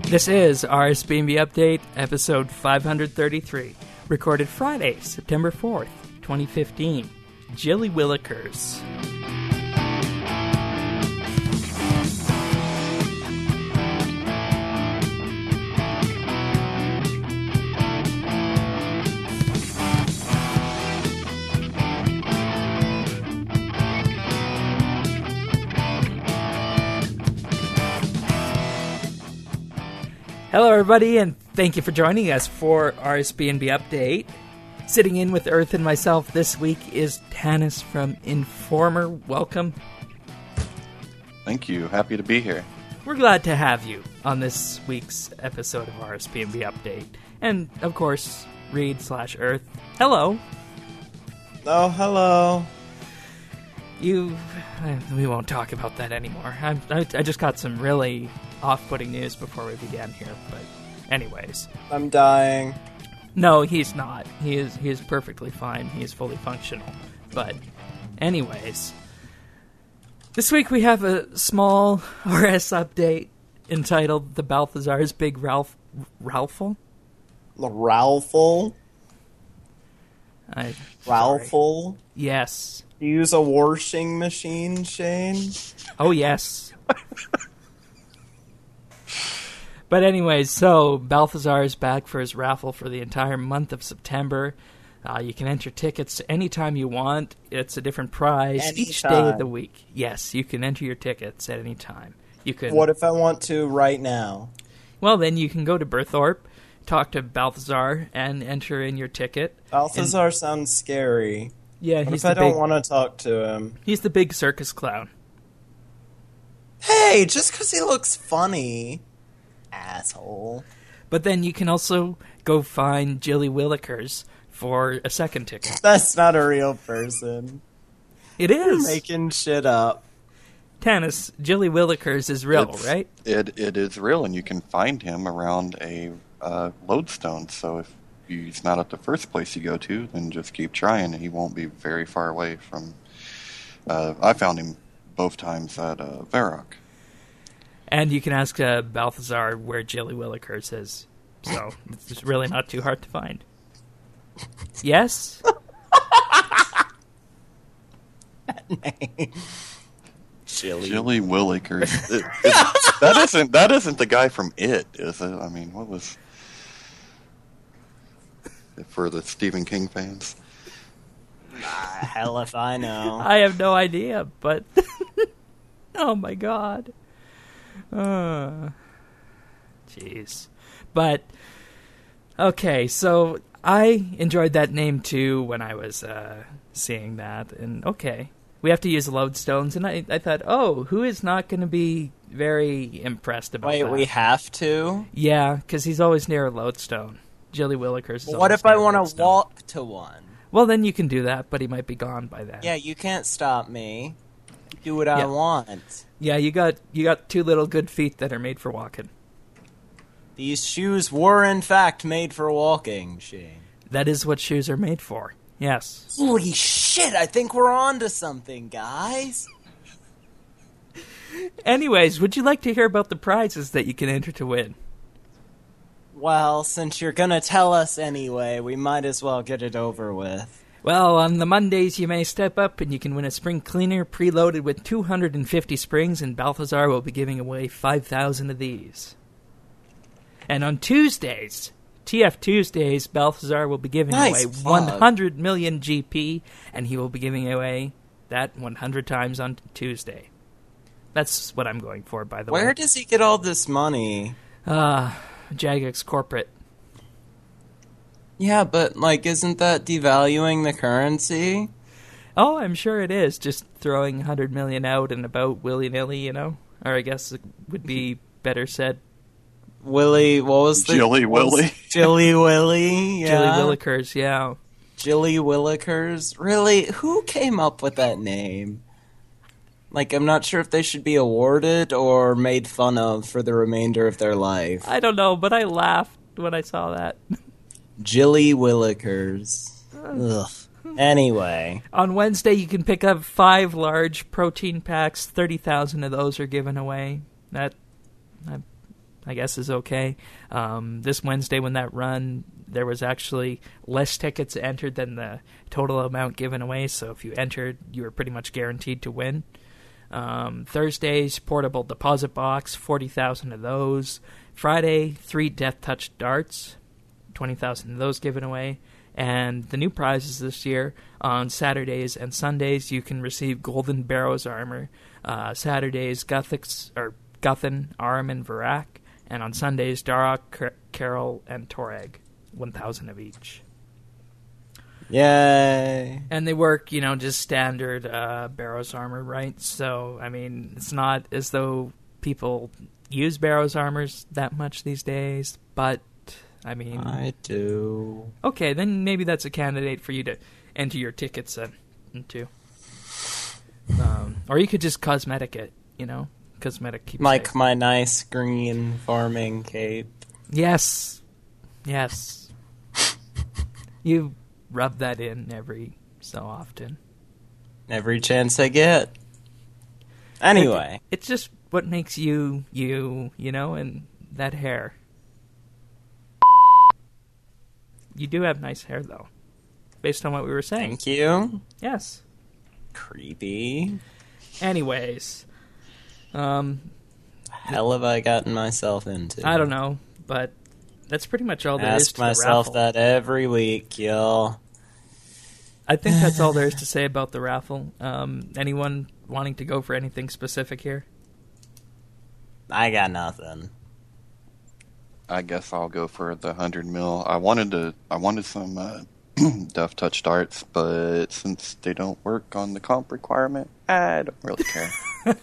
This is RSBNB Update, episode 533, recorded Friday, September 4th, 2015. Jilly Willikers. Hello, everybody, and thank you for joining us for RSBNB Update. Sitting in with Earth and myself this week is Tanis from Informer. Welcome. Thank you. Happy to be here. We're glad to have you on this week's episode of RSBNB Update. And, of course, Reed/Earth. Hello. Oh, hello. We won't talk about that anymore. I just got some really off-putting news before we began here, but anyways. I'm dying. No, he's not. He is perfectly fine. He is fully functional. But anyways, this week we have a small RS update entitled The Balthazar's Big Ralphel? Ralphel? Ralphel? Yes. You use a washing machine, Shane? Oh, yes. But anyways, so Balthazar is back for his raffle for the entire month of September. You can enter tickets anytime you want. It's a different prize each day of the week. Yes, you can enter your tickets at any time. You can. What if I want to right now? Well, then you can go to Berthorpe, talk to Balthazar, and enter in your ticket. Balthazar sounds scary. Yeah, what if I don't want to talk to him? He's the big circus clown. Hey, just because he looks funny. Asshole. But then you can also go find Jilly Willikers for a second ticket. That's not a real person. It is. You're making shit up. Tanis, Jilly Willikers is real, right? It is real, and you can find him around a lodestone. So if he's not at the first place you go to, then just keep trying, and he won't be very far away from... I found him both times at Varrock. And you can ask Balthazar where Jilly Willikers is. So it's really not too hard to find. Yes? Jilly Willikers. That isn't the guy from It, is it? I mean, what was... For the Stephen King fans? Hell if I know. I have no idea, but... Oh my god. Jeez. But, okay, so I enjoyed that name too when I was seeing that. And okay, we have to use lodestones. And I thought, oh, who is not going to be very impressed about that? Wait, we have to? Yeah, because he's always near a lodestone. Jilly Willikers is What if I want to walk to one? Well, then you can do that, but he might be gone by then. Yeah, you can't stop me. Do what I want. Yeah, you got two little good feet that are made for walking. These shoes were, in fact, made for walking, Shane. That is what shoes are made for. Yes. Holy shit, I think we're on to something, guys. Anyways, would you like to hear about the prizes that you can enter to win? Well, since you're gonna tell us anyway, we might as well get it over with. Well, on the Mondays, you may step up and you can win a spring cleaner preloaded with 250 springs, and Balthazar will be giving away 5,000 of these. And on Tuesdays, TF Tuesdays, Balthazar will be giving away 100 million GP, and he will be giving away that 100 times on Tuesday. That's what I'm going for, by the way. Where does he get all this money? Jagex Corporate. Yeah, but, isn't that devaluing the currency? Oh, I'm sure it is. Just throwing 100 million out and about willy-nilly, you know? Or I guess it would be better said. Willy, what was the... Jilly Willy. Jilly Willy, yeah. Jilly Willikers, yeah. Jilly Willikers? Really? Who came up with that name? I'm not sure if they should be awarded or made fun of for the remainder of their life. I don't know, but I laughed when I saw that. Jilly Willikers. Ugh. Anyway. On Wednesday, you can pick up 5 large protein packs. 30,000 of those are given away. I I guess, is okay. This Wednesday when that run, there was actually less tickets entered than the total amount given away, so if you entered, you were pretty much guaranteed to win. Thursday's portable deposit box, 40,000 of those. Friday, 3 Death Touch darts, 20,000 of those given away. And the new prizes this year, on Saturdays and Sundays, you can receive Golden Barrows armor. Saturdays, Guthan, Arm, and Varak. And on Sundays, Darok, Carol, and Toreg, 1,000 of each. Yay! And they work, just standard Barrows armor, right? So, I mean, it's not as though people use Barrows armors that much these days, but, I mean... I do. Okay, then maybe that's a candidate for you to enter your tickets into. Or you could just cosmetic it, Cosmetic keepsake. Like my nice green farming cape. Yes. You rub that in every so often. Every chance I get. Anyway. It's just what makes you, and that hair. You do have nice hair, though, based on what we were saying. Thank you. Yes. Creepy. Anyways. Hell have I gotten myself into? I don't know, but that's pretty much all there is to the raffle. Ask myself that every week, y'all. I think that's all there is to say about the raffle. Anyone wanting to go for anything specific here? I got nothing. I guess I'll go for the 100 mil. I wanted some Death Touch darts, but since they don't work on the comp requirement, I don't really care.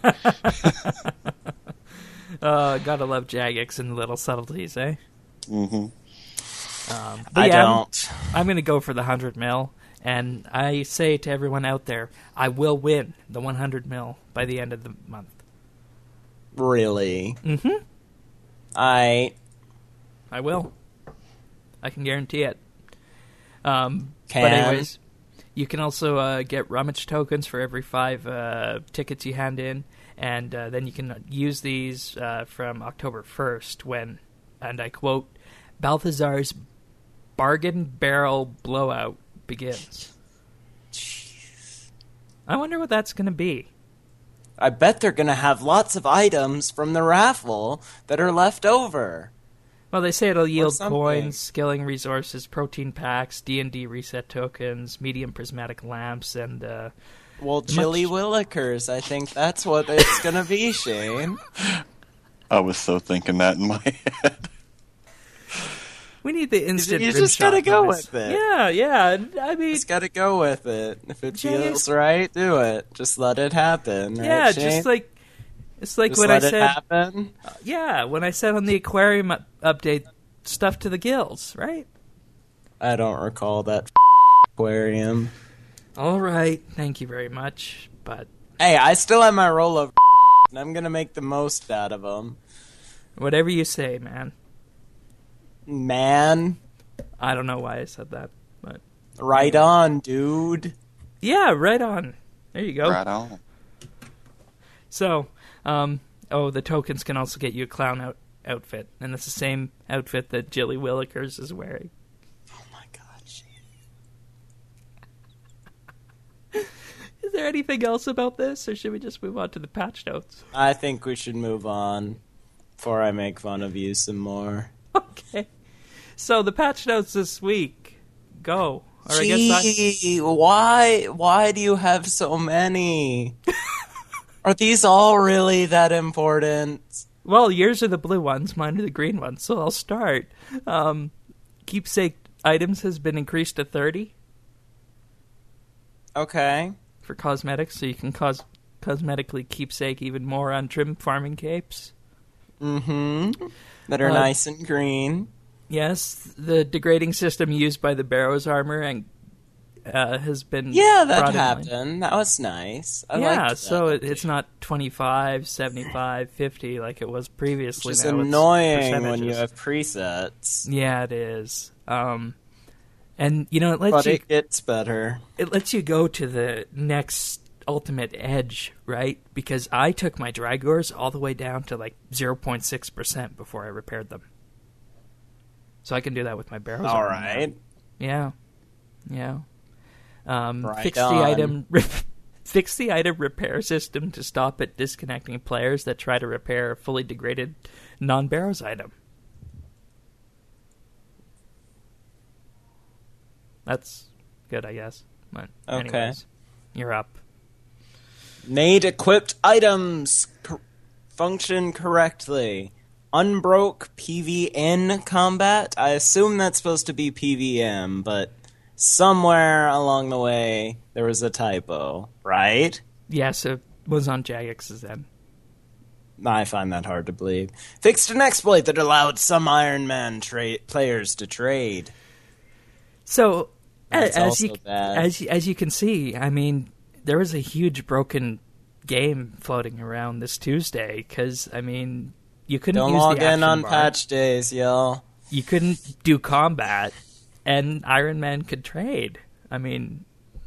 Gotta love Jagex and the little subtleties, eh? Mm-hmm. I don't. I'm going to go for the 100 mil, and I say to everyone out there, I will win the 100 mil by the end of the month. Really? Mm-hmm. I will. I can guarantee it. But anyways, you can also get rummage tokens for every 5 tickets you hand in, and then you can use these from October 1st when, and I quote, Balthazar's Bargain Barrel Blowout begins. Jeez. I wonder what that's going to be. I bet they're going to have lots of items from the raffle that are left over. Well, they say it'll yield something. coins, skilling resources, protein packs, D&D reset tokens, medium prismatic lamps, and... well, Chili Willikers, I think that's what it's going to be, Shane. I was so thinking that in my head. We need the instant You just gotta go with it. Yeah. I mean... Just gotta go with it. If it James- feels right, do it. Just let it happen, right, Yeah, Shane? just like... It's like Just when I let it said... happen. Yeah, when I said on the aquarium update, stuff to the gills, right? I don't recall that aquarium. All right, thank you very much, but... Hey, I still have my roll of and I'm gonna make the most out of them. Whatever you say, man. Man, I don't know why I said that, but... right on, dude. Yeah, right on. There you go. Right on. So, the tokens can also get you a clown outfit, and it's the same outfit that Jilly Willikers is wearing. Oh my god, Shane. Is there anything else about this, or should we just move on to the patch notes? I think we should move on before I make fun of you some more. Okay. So, the patch notes this week. Go. Or I guess Gee, why do you have so many? Are these all really that important? Well, yours are the blue ones, mine are the green ones, so I'll start. Keepsake items has been increased to 30 Okay. for cosmetics, so you can cosmetically keepsake even more on trim farming capes. Mm-hmm. That are nice and green. Yes, the degrading system used by the Barrows armor and has been Yeah, that brought in line. happened. That was nice. I Yeah, liked that. so it's not 25, 75, 50 like it was previously. Which is now it's annoying when you percentages. have presets. Yeah, it is. And it lets But you it gets better. it lets you go to the next ultimate edge, right? Because I took my Drygores all the way down to like 0.6% before I repaired them. So I can do that with my Barrows. All right. Yeah. Yeah. Right fix on. the item fix the item repair system to stop it disconnecting players that try to repair a fully degraded non-Barrows item. That's good, I guess. But Okay. anyways, you're up. Made equipped items function correctly. Unbroke PVN combat. I assume that's supposed to be PVM, but somewhere along the way there was a typo, right? Yes, it was on Jagex's end. I find that hard to believe. Fixed an exploit that allowed some Iron Man players to trade. So, That's as also you bad. as you can see, I mean, there was a huge broken game floating around this Tuesday because I mean, you couldn't Don't use log the in action on bar. patch days, y'all. You couldn't do combat, and Iron Man could trade. I mean,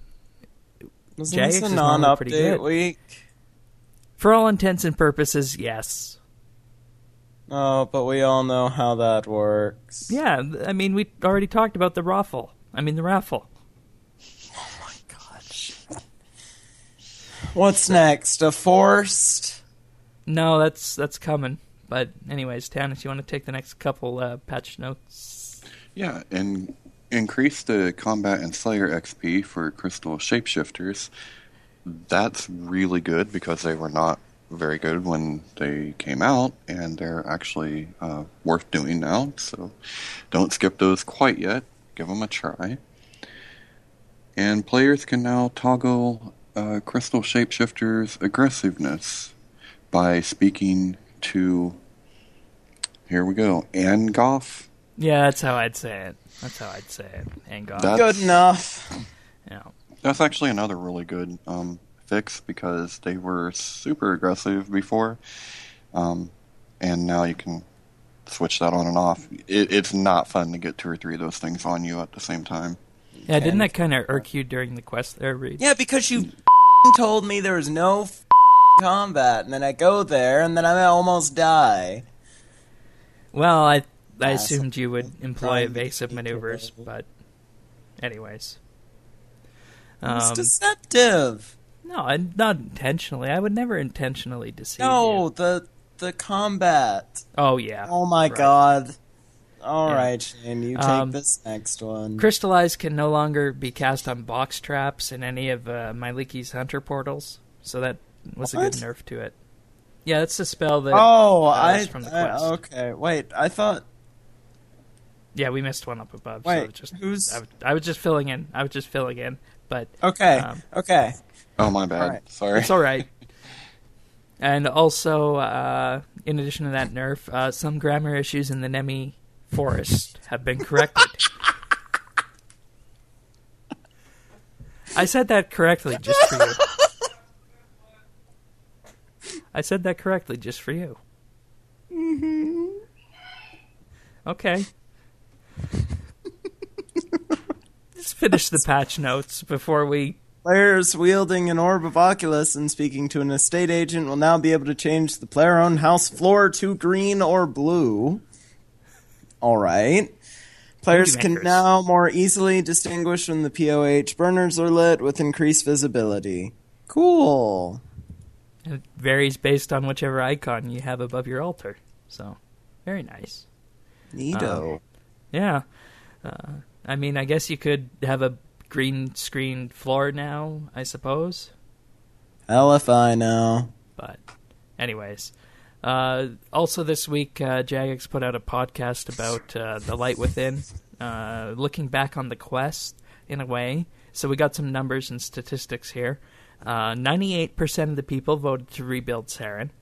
Wasn't Jagex this is a normally pretty non-update good. week? for all intents and purposes, yes. Oh, but we all know how that works. Yeah, I mean, we already talked about the raffle. The raffle. Oh my gosh. What's next? A forced? No, that's coming. But anyways, Tanis, you want to take the next couple patch notes? Yeah, and increase the combat and Slayer XP for Crystal Shapeshifters. That's really good because they were not very good when they came out, and they're actually worth doing now. So don't skip those quite yet. Give them a try. And players can now toggle Crystal Shapeshifters' aggressiveness by speaking to, here we go, Angoff. Yeah, that's how I'd say it. Angoff. Good enough. Yeah. That's actually another really good fix because they were super aggressive before, and now you can switch that on and off. It's not fun to get 2 or 3 of those things on you at the same time. Yeah, didn't that kind of irk you during the quest there, Reed? Yeah, because you told me there was no combat, and then I go there, and then I almost die. Well, I Yeah, assumed you would employ trying to evasive keep maneuvers, it. but anyways. It's deceptive. No, not intentionally. I would never intentionally deceive No, you. the combat. Oh, yeah. Oh my Right. god. All Yeah. right, Shane, you take this next one. Crystallize can no longer be cast on box traps in any of Myliki's hunter portals, so that was a What? good nerf to it. Yeah, that's the spell that I is from the quest. okay. Wait, I thought. Yeah, we missed one up above. Wait, so who's? I was just filling in. But Okay, okay. Oh, my bad. Alright. Sorry. it's all right. And also, in addition to that nerf, some grammar issues in the Nemi forest have been corrected. I said that correctly just for you. Mm-hmm. Okay. Let's finish the patch notes before we... Players wielding an Orb of Oculus and speaking to an estate agent will now be able to change the player-owned house floor to green or blue. Alright. Players Thank you, can Makers. now more easily distinguish when the POH burners are lit with increased visibility. Cool. It varies based on whichever icon you have above your altar. So, very nice. Neato. Yeah. I mean, I guess you could have a green screen floor now, I suppose. Hell if I know. But, anyways. Also this week, Jagex put out a podcast about The Light Within, looking back on the quest, in a way. So we got some numbers and statistics here. 98% of the people voted to rebuild Saren.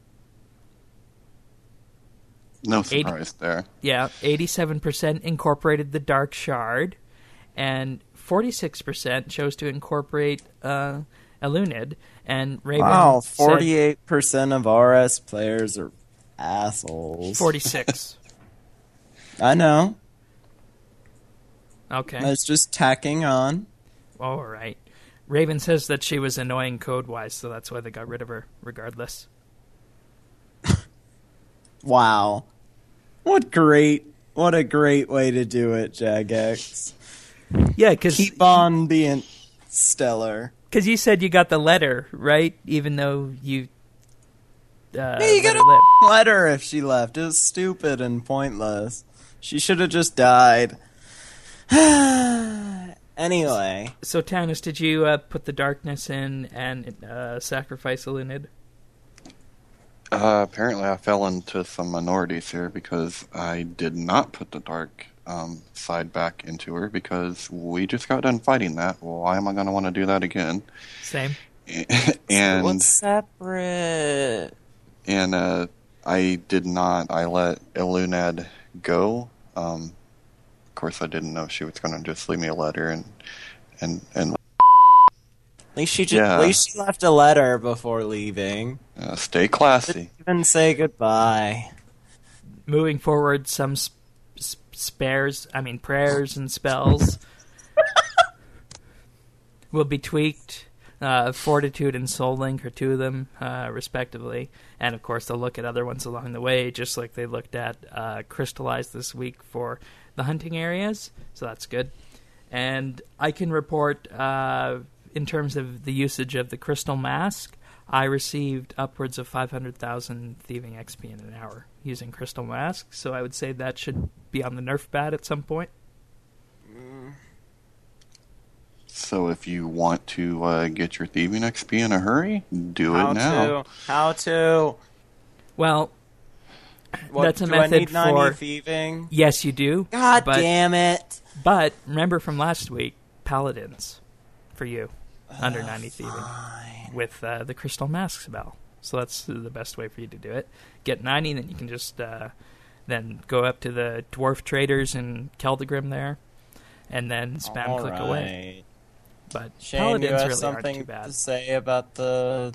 No surprise there. Yeah, 87% incorporated the Dark Shard, and 46% chose to incorporate Elunid, and Raven Wow, said 48% of RS players are assholes. 46. I know. Okay. It's just tacking on. All right. Raven says that she was annoying code-wise, so that's why they got rid of her, regardless. Wow. What a great way to do it, Jagex. Yeah, because Keep on being stellar. you said you got the letter, right? Even though you Hey, you let got her live. to let her if she left. It was stupid and pointless. She should have just died. Anyway. So, Tannis, did you put the darkness in and sacrifice a Lunid? Apparently I fell into some minorities here because I did not put the dark side back into her because we just got done fighting that. Why am I going to want to do that again? Same. And What's separate? And I did not. I let Eluned go. Of course, I didn't know she was going to just leave me a letter and. At least she left a letter before leaving. Stay classy. Didn't even say goodbye. Moving forward, some prayers and spells will be tweaked. Fortitude and Soul Link are two of them, respectively. And, of course, they'll look at other ones along the way, just like they looked at Crystallize this week for the hunting areas. So that's good. And I can report, in terms of the usage of the Crystal Mask, I received upwards of 500,000 thieving XP in an hour using Crystal Mask. So I would say that should be on the nerf pad at some point. So if you want to get your thieving XP in a hurry, do it now. How to? Well, that's a do method I need 90 for thieving? Yes, you do. God but, damn it! But remember from last week, paladins for you under 90 thieving with the Crystal Mask spell. So that's the best way for you to do it. Get 90, then you can just then go up to the dwarf traders in Keldegrim there, and then spam click away. But Shane, paladins do you have really aren't something too bad. to say about the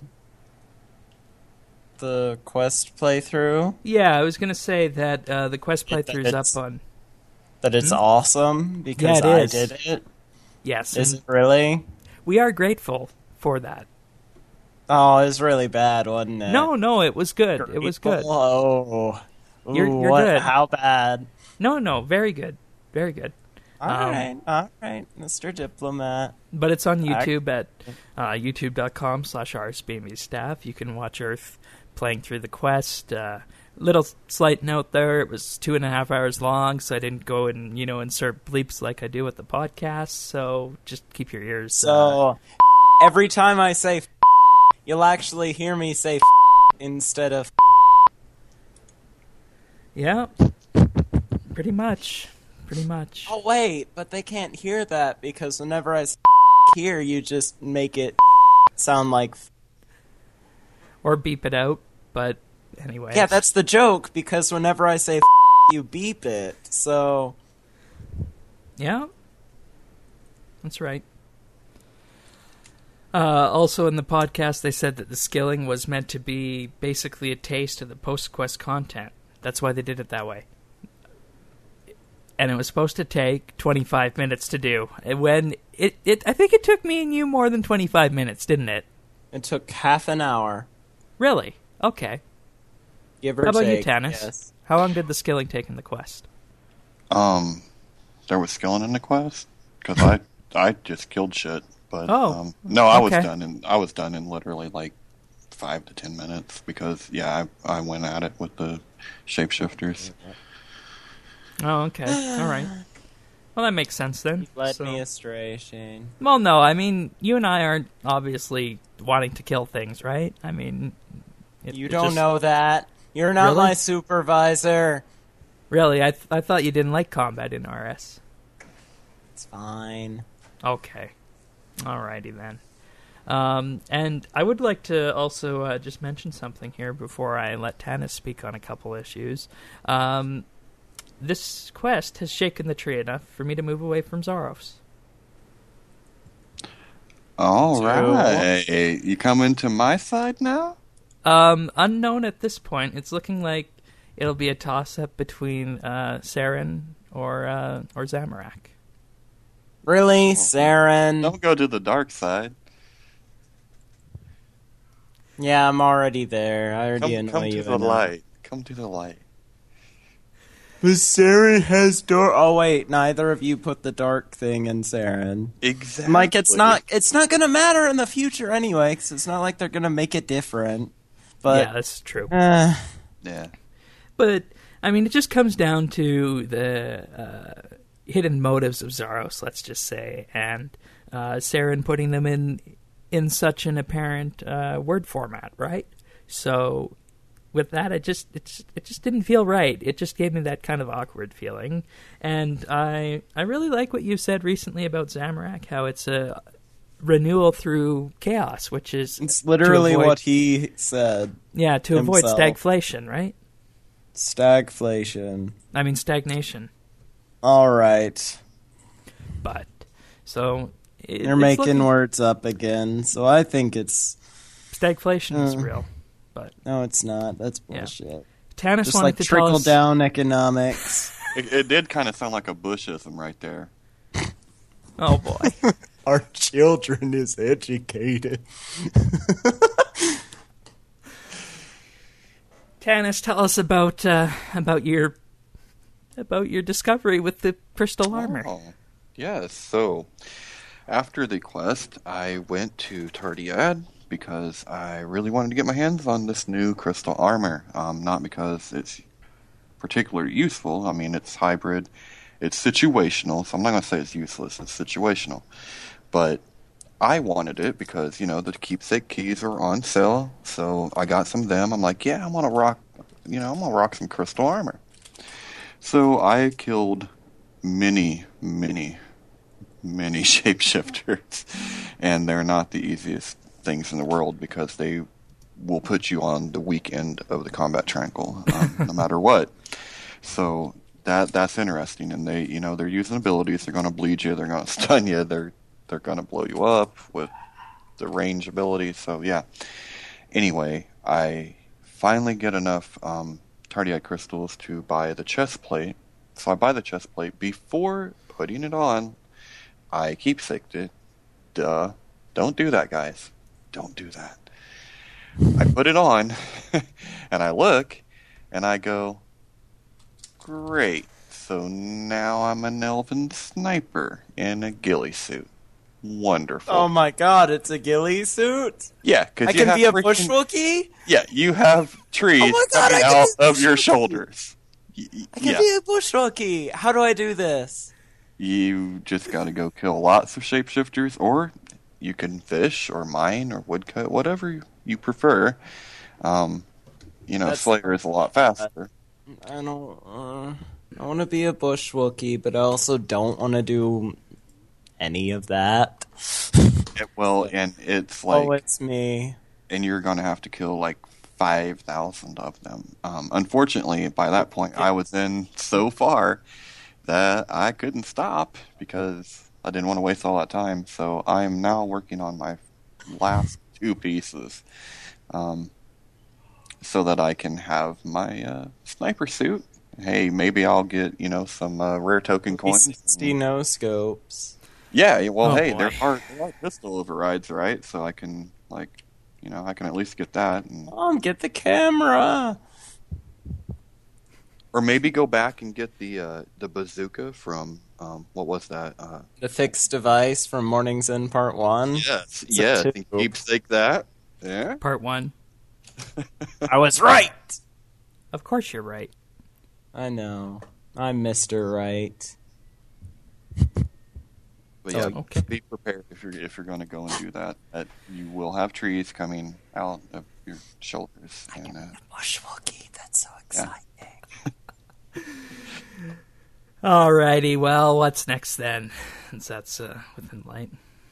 quest playthrough? Yeah, I was going to say that the quest That playthrough is up it's- on... That it's awesome because Yeah, it I is. did it. Yes, Is and it really? we are grateful for that. Oh, it was really bad, wasn't it? No, it was good. It was good. Oh, You're what? good. How bad? No, very good. Very good. All right, Mr. Diplomat. But it's on YouTube at youtube.com/rsbmestaff. You can watch Earth playing through the quest. Little slight note there, it was 2.5 hours long, so I didn't go and, insert bleeps like I do with the podcast, so just keep your ears... So, every time I say you'll actually hear me say instead of Yeah, pretty much. Oh, wait, but they can't hear that because whenever I say here, you just make it sound like Or beep it out, but anyway. Yeah, that's the joke, because whenever I say you beep it, so... Yeah, that's right. Also in the podcast, they said that the skilling was meant to be basically a taste of the post-quest content. That's why they did it that way. And it was supposed to take 25 minutes to do. And when I think it took me and you more than 25 minutes, didn't it? It took half an hour. Really? Okay. Give or How about take, you, Tannis? yes. How long did the skilling take in the quest? There was skilling in the quest because I just killed shit. But no, I was done in literally like 5 to 10 minutes because I went at it with the shapeshifters. Oh, okay. All right. Well, that makes sense then. You led me astray, Shane. Well, no, I mean, you and I aren't obviously wanting to kill things, right? I mean... You don't know that. You're not Really? my supervisor. Really? I thought you didn't like combat in RS. It's fine. Okay. Alrighty then. And I would like to also just mention something here before I let Tannis speak on a couple issues. This quest has shaken the tree enough for me to move away from Zaros. All right. You coming to my side now? Unknown at this point. It's looking like it'll be a toss-up between Saren or Zamorak. Really, Saren? Don't go to the dark side. Yeah, I'm already there. I already annoy Come you to the enough. light. Come to the light. But Saren has dark. Oh wait, neither of you put the dark thing in Saren. Exactly. Mike, it's not gonna matter in the future anyway, because it's not like they're gonna make it different. But yeah, that's true. Yeah. But I mean, it just comes down to the hidden motives of Zaros, let's just say, and Saren putting them in such an apparent word format, right? So with that, it just didn't feel right. It just gave me that kind of awkward feeling. And I really like what you said recently about Zamorak, how it's a renewal through chaos, which is it's literally what he said. Yeah, to avoid himself. stagflation, right? Stagflation. I mean stagnation. All right. But so you're making words up again. So I think it's stagflation is real. But no, it's not. That's bullshit. Yeah. Tanis just wanted like to tell us trickle down economics. It did kind of sound like a Bushism right there. Oh boy. Our children is educated. Tanis, tell us about your discovery with the crystal armor. Oh, yes. So after the quest, I went to Tardiad because I really wanted to get my hands on this new crystal armor. Not because it's particularly useful. I mean, it's hybrid. It's situational, so I'm not going to say it's useless. It's situational. But I wanted it because, the keepsake keys are on sale, so I got some of them. I'm like, yeah, I'm going to rock some crystal armor. So I killed many shapeshifters, and they're not the easiest things in the world because they will put you on the weak end of the combat triangle, no matter what. So that's interesting, and they're using abilities. They're going to bleed you. They're going to stun you. They're going to blow you up with the range ability. So yeah. Anyway, I finally get enough Tardiad crystals to buy the chest plate. So I buy the chest plate. Before putting it on, I keepsaked it. Duh. Don't do that, guys. Don't do that. I put it on, and I look, and I go, great. So now I'm an elven sniper in a ghillie suit. Wonderful. Oh my god, it's a ghillie suit? Yeah, because I can be a bushwookie? Yeah, you have trees coming out of your shoulders. I can be a bushwookie. How do I do this? You just got to go kill lots of shapeshifters, or you can fish or mine or woodcut, whatever you prefer. Slayer is a lot faster. I don't. I want to be a bushwookie, but I also don't want to do any of that. And it's like... Oh, it's me. And you're going to have to kill like 5,000 of them. Unfortunately, by that point, I was in so far that I couldn't stop because I didn't want to waste all that time. So I am now working on my last 2 pieces so that I can have my sniper suit. Hey, maybe I'll get, some rare token coins. 60 no scopes. Yeah, well, boy. there are pistol overrides, right? So I can, I can at least get that. And... get the camera! Or maybe go back and get the bazooka from, what was that? The fixed device from Morning's End Part 1? Yes, and keepsake that. Yeah. Part 1. I was right! Of course you're right. I know. I'm Mr. Right. But yeah, okay. Be prepared if you're going to go and do that. That you will have trees coming out of your shoulders. I can be a bushwookie. That's so exciting. Yeah. Alrighty, well, what's next then? Since that's within light.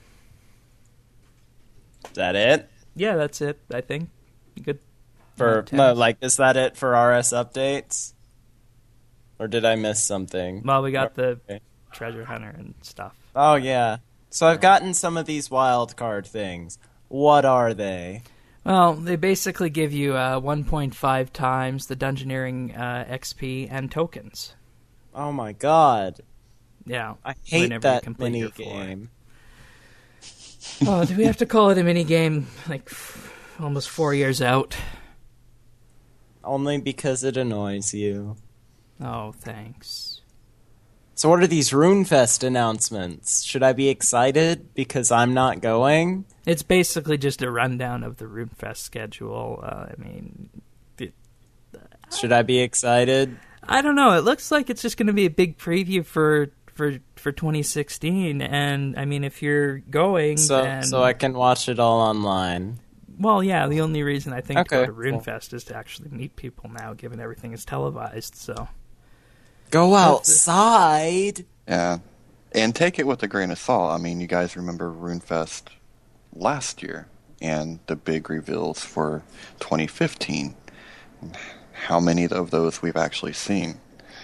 Is that it? Yeah, that's it, I think. Good. Is that it for RS updates? Or did I miss something? Well, we got the treasure hunter and stuff. Oh, yeah. So I've gotten some of these wild card things. What are they? Well, they basically give you 1.5 times the dungeoneering XP and tokens. Oh my god. Yeah. I hate that mini your game. Oh, do we have to call it a mini game? Like, almost 4 years out. Only because it annoys you. Oh, thanks. So what are these RuneFest announcements? Should I be excited because I'm not going? It's basically just a rundown of the RuneFest schedule. Should I be excited? I don't know. It looks like it's just going to be a big preview for 2016. And, I mean, if you're going, then... So I can watch it all online. Well, yeah, the only reason I think to go to cool. RuneFest is to actually meet people now, given everything is televised, so... Go outside! Yeah. And take it with a grain of salt. I mean, you guys remember RuneFest last year and the big reveals for 2015. How many of those we've actually seen?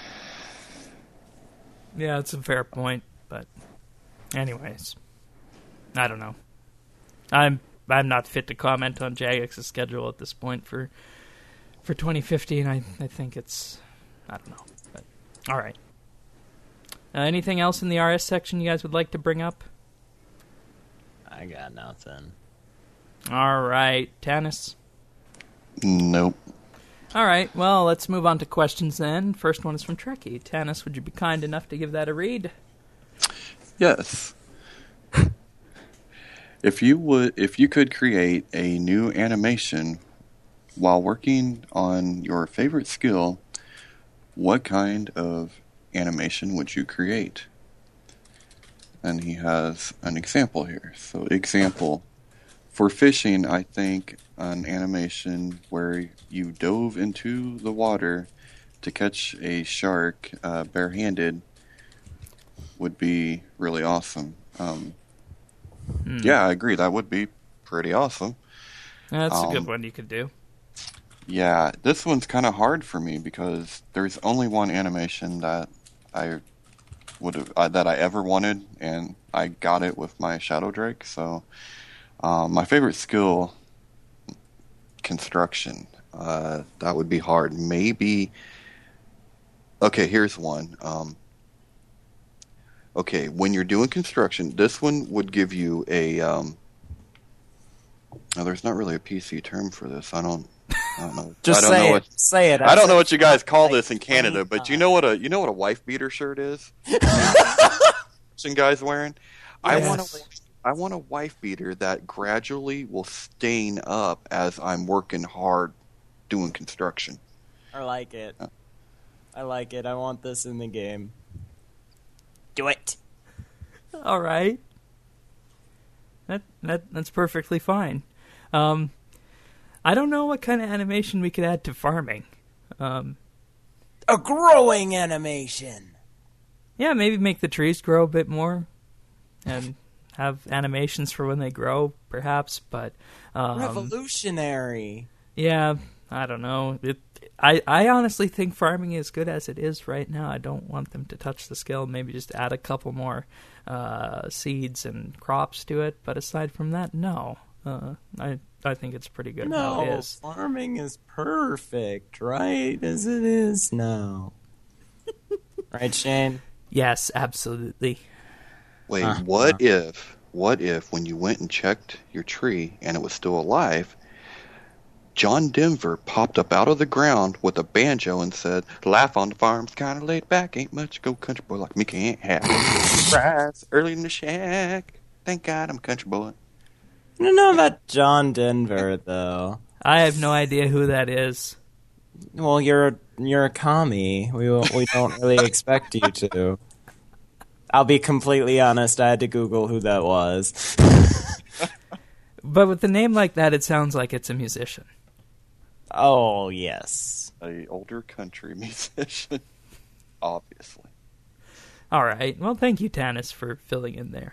Yeah, that's a fair point, but... Anyways. I don't know. I'm not fit to comment on Jagex's schedule at this point for 2015. I think it's... I don't know. But all right. Anything else in the RS section you guys would like to bring up? I got nothing. All right. Tanis? Nope. All right. Well, let's move on to questions then. First one is from Trekkie. Tanis, would you be kind enough to give that a read? Yes. If you could create a new animation while working on your favorite skill, what kind of animation would you create? And he has an example here. So, example, for fishing, I think an animation where you dove into the water to catch a shark barehanded would be really awesome. Yeah, I agree. That would be pretty awesome. That's a good one you could do. Yeah, this one's kind of hard for me because there's only one animation that I ever wanted, and I got it with my Shadow Drake. So, my favorite skill, construction. That would be hard. Maybe. Okay, here's one. Okay, when you're doing construction, this one would give you a. There's not really a PC term for this. I don't know. Just say it. I don't know what you guys call this in Canada, but you know what a wife beater shirt is? Some guys wearing. Yes. I want a wife beater that gradually will stain up as I'm working hard doing construction. I like it. I like it. I want this in the game. Do it. All right. That's perfectly fine. I don't know what kind of animation we could add to farming. A growing animation. Yeah, maybe make the trees grow a bit more, and have animations for when they grow, perhaps. But Revolutionary. Yeah, I don't know. I honestly think farming is good as it is right now. I don't want them to touch the skill. Maybe just add a couple more seeds and crops to it. But aside from that, no. I think it's pretty good how it is. Farming is perfect, right? As it is now. Right, Shane? Yes, absolutely. Wait, what if when you went and checked your tree and it was still alive, John Denver popped up out of the ground with a banjo and said, "Life on the farm's kind of laid back. Ain't much go country boy like me can't have it. Rise early in the shack. Thank God I'm a country boy." I don't know about John Denver, though. I have no idea who that is. Well, you're a commie. We don't really expect you to. I'll be completely honest. I had to Google who that was. But with a name like that, it sounds like it's a musician. Oh, yes. A older country musician, obviously. All right. Well, thank you, Tanis, for filling in there.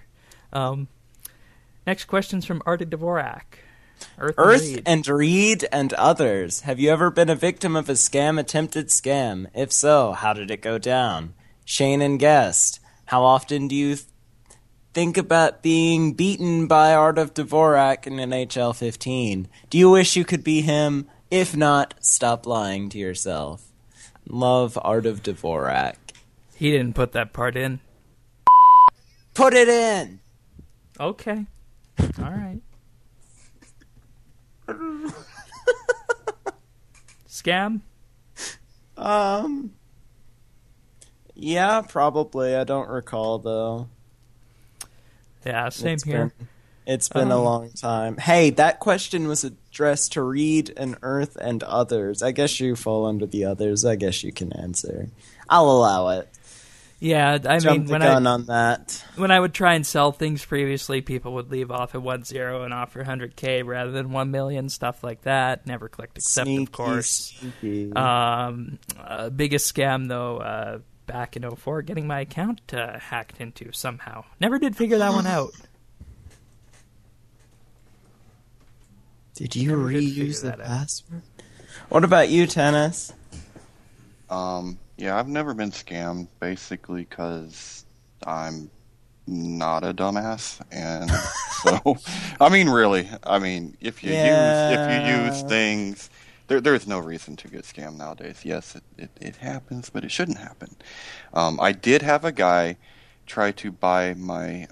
Next question's from Arda Dvorak. Earth and Reed and others. Have you ever been a victim of a attempted scam? If so, how did it go down? Shane and Guest. How often do you think about being beaten by Art of Dvorak in NHL 15? Do you wish you could be him? If not, stop lying to yourself. Love, Art of Dvorak. He didn't put that part in. Put it in! Okay. All right. Scam? Yeah, probably. I don't recall, though. Yeah, same here. It's been a long time. Hey, that question was addressed to Reed and Earth and others. I guess you fall under the others. I guess you can answer. I'll allow it. Yeah, I Jump mean, the gun on that. when I would try and sell things previously, people would leave off at 10 and offer 100K rather than 1 million, stuff like that. Never clicked accept, Sneaky, of course. sneaky. Biggest scam, though, back in 04, getting my account hacked into somehow. Never did figure that one out. Did you Never did reuse figure the that out. password? What about you, Tennis? Yeah, I've never been scammed, basically, because I'm not a dumbass, and so, I mean, really, if you use things, there's no reason to get scammed nowadays. Yes, it happens, but it shouldn't happen. I did have a guy try to buy my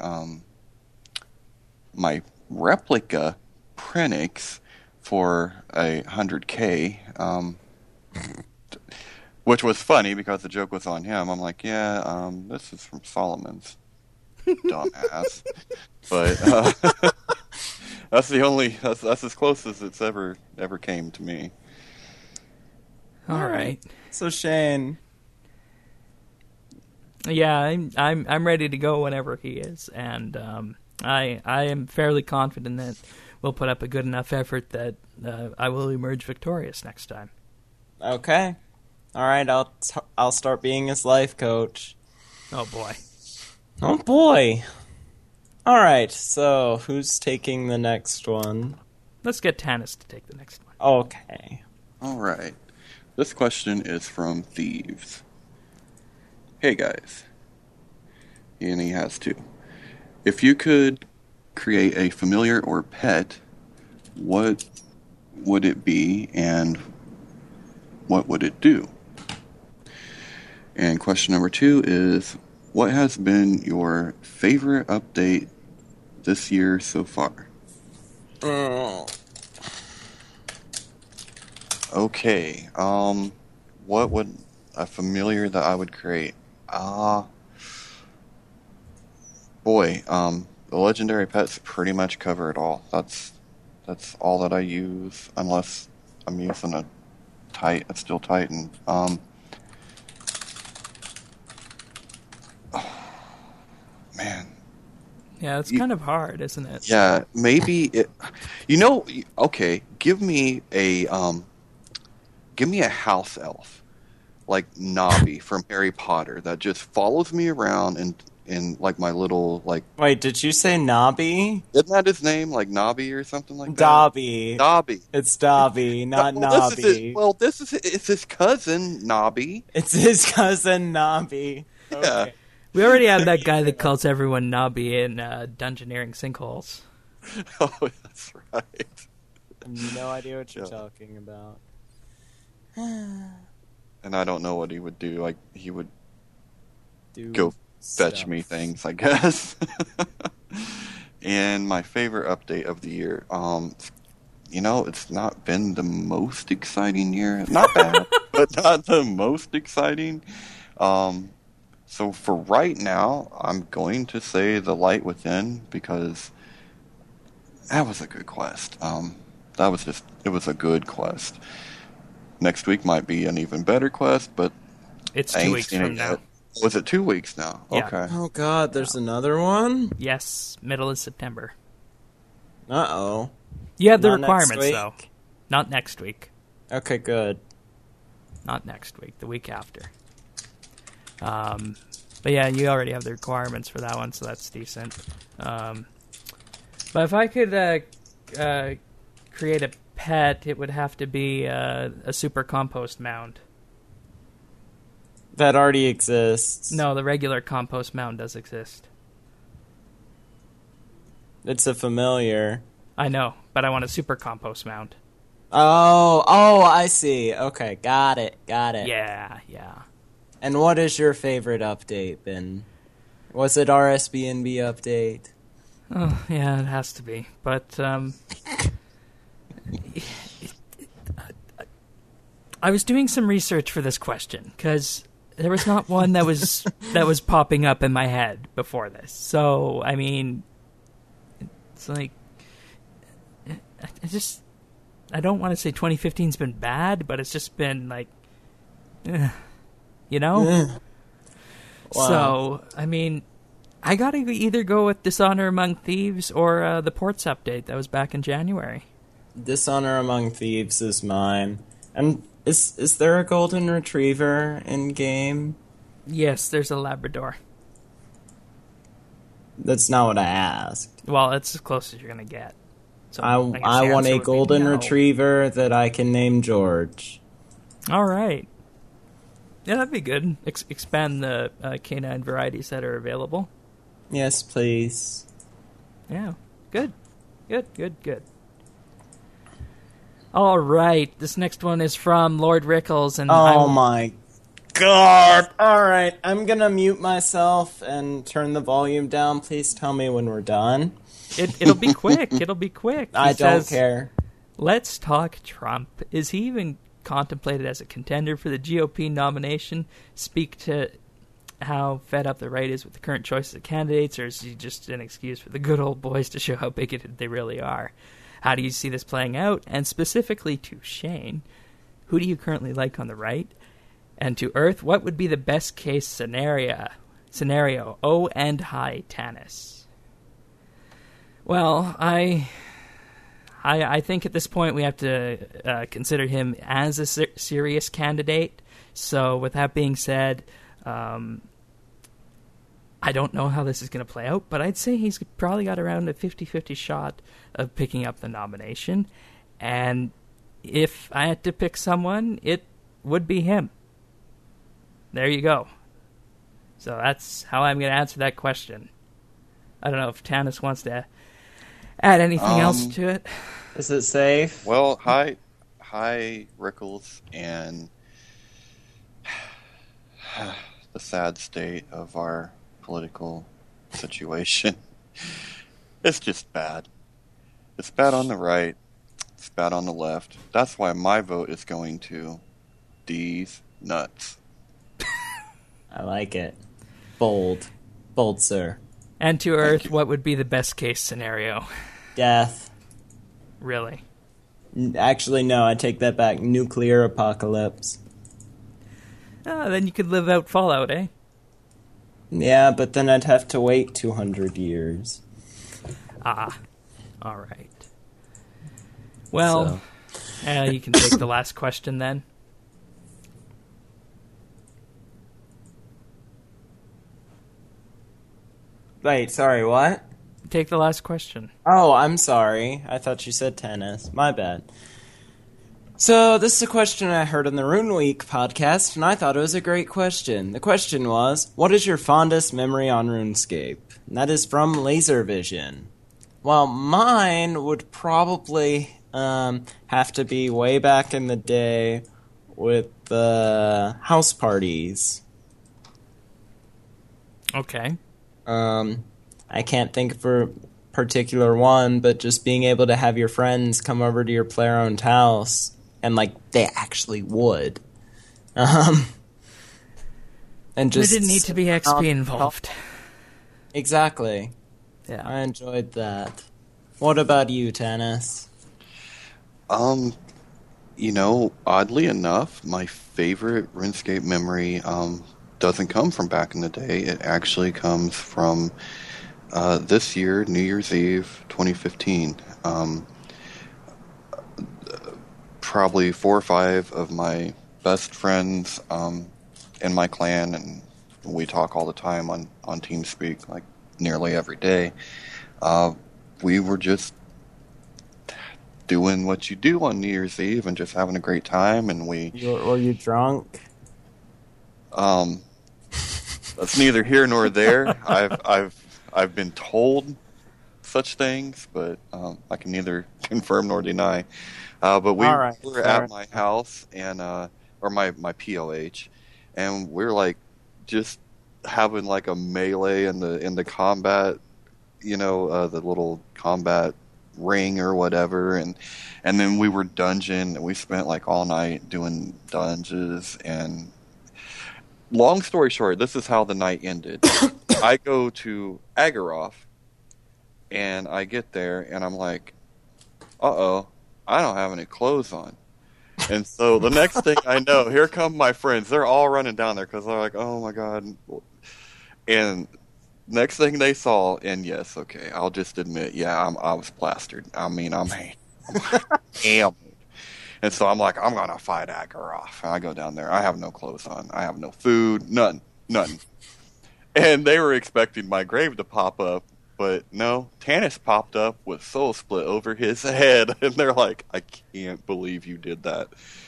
my replica Prenix for 100K. Which was funny because the joke was on him. I'm like, yeah, this is from Solomon's, dumbass. But that's as close as it's ever came to me. All right. So Shane, Yeah, I'm ready to go whenever he is, and I am fairly confident that we'll put up a good enough effort that I will emerge victorious next time. okay, all right. I'll start being his life coach. Oh boy. Oh boy. All right. So who's taking the next one? Let's get Tanis to take the next one. Okay. All right. This question is from Thieves. Hey guys. And he has two. If you could create a familiar or pet, what would it be and what would it do? And question number two is, what has been your favorite update this year so far? Okay, what would a familiar that I would create? The legendary pets pretty much cover it all. That's all that I use, unless I'm using a steel Titan. Man. Yeah, it's kind of hard, isn't it? Yeah, maybe it. Okay. Give me a house elf, like Nobby from Harry Potter, that just follows me around in like my little like. Wait, did you say Nobby? Isn't that his name, like Nobby or something like that? Dobby. Dobby. It's Dobby, not Nobby. It's his cousin Nobby. It's his cousin Nobby. Yeah. Okay. We already had that guy that calls everyone Nobby in Dungeoneering Sinkholes. Oh, that's right. No idea what you're talking about. And I don't know what he would do. Like, he would Do go fetch stuff. me things, I guess. And my favorite update of the year, it's not been the most exciting year. Not bad, but not the most exciting. So for right now, I'm going to say The Light Within, because that was a good quest. It was a good quest. Next week might be an even better quest, but It's I 2 ain't weeks seen from it now. yet. Was it 2 weeks now? Yeah. Okay. Oh god, there's another one? Yes, middle of September. Uh-oh. You have the Not next requirements, week? though. Not next week. Okay, good. Not next week. The week after. But yeah, you already have the requirements for that one, so that's decent. But if I could create a pet, it would have to be a super compost mound. That already exists. No, the regular compost mound does exist. It's a familiar. I know, but I want a super compost mound. Oh, I see. Okay, got it. Yeah. And what is your favorite update, then? Was it RSBNB update? Oh, yeah, it has to be. But, I was doing some research for this question because there was not one that was popping up in my head before this. So I mean, it's like I don't want to say 2015's been bad, but it's just been like, you know. Wow. So I mean, I gotta either go with Dishonor Among Thieves or the Ports update that was back in January. Dishonor Among Thieves is mine. And is there a golden retriever in game? Yes, there's a Labrador. That's not what I asked. Well, it's as close as you're gonna get. So I guess the want answer a would be golden no. retriever that I can name George. All right. Yeah, that'd be good. Expand the canine varieties that are available. Yes, please. Yeah, good. All right, this next one is from Lord Rickles, and Oh my god! Alright, I'm gonna mute myself and turn the volume down. Please tell me when we're done. It'll be quick. It'll be quick. He I don't says, care. Let's talk Trump. Is he even contemplated as a contender for the GOP nomination? Speak to how fed up the right is with the current choices of candidates, or is he just an excuse for the good old boys to show how bigoted they really are? How do you see this playing out? And specifically to Shane, who do you currently like on the right? And to Earth, what would be the best case scenario? Oh, and hi, Tanis. Well, I think at this point we have to consider him as a serious candidate. So with that being said, I don't know how this is going to play out, but I'd say he's probably got around a 50-50 shot of picking up the nomination. And if I had to pick someone, it would be him. There you go. So that's how I'm going to answer that question. I don't know if Tanis wants to add anything else to it. Is it safe? Well, hi, Rickles, and the sad state of our political situation. It's just bad. It's bad on the right. It's bad on the left. That's why my vote is going to these nuts. I like it. Bold, sir. And to Earth, what would be the best case scenario? Death. Really? Actually, no, I take that back. Nuclear apocalypse. Then you could live out Fallout, eh? Yeah, but then I'd have to wait 200 years. Ah, all right. Well, you can take the last question then. Wait, sorry, what? Take the last question. Oh, I'm sorry. I thought you said tennis. My bad. So, this is a question I heard on the Rune Week podcast, and I thought it was a great question. The question was, what is your fondest memory on RuneScape? And that is from Laservision. Well, mine would probably have to be way back in the day with the house parties. Okay. I can't think of a particular one, but just being able to have your friends come over to your player-owned house, and like they actually would, and just There didn't need to be XP involved. Exactly. Yeah. I enjoyed that. What about you, Tanis? Oddly enough, my favorite RuneScape memory doesn't come from back in the day. It actually comes from this year, New Year's Eve, 2015. Probably 4 or 5 of my best friends in my clan, and we talk all the time on TeamSpeak, like nearly every day. We were just doing what you do on New Year's Eve and just having a great time, and Were you drunk? That's neither here nor there. I've been told such things, but I can neither confirm nor deny. But we were at my house and or my POH, and we're like just having like a melee in the combat, the little combat ring or whatever, and then we were dungeon, and we spent like all night doing dungeons. And long story short, this is how the night ended. I go to Agaroth, and I get there, and I'm like, uh-oh, I don't have any clothes on. And so the next thing I know, here come my friends. They're all running down there because they're like, oh my God. And next thing they saw, and yes, okay, I'll just admit, yeah, I was plastered. I mean, I'm hammered. And so I'm like, I'm going to fight Agaroth. And I go down there. I have no clothes on. I have no food. Nothing. And they were expecting my grave to pop up. But no, Tanis popped up with Soul Split over his head, and they're like, I can't believe you did that.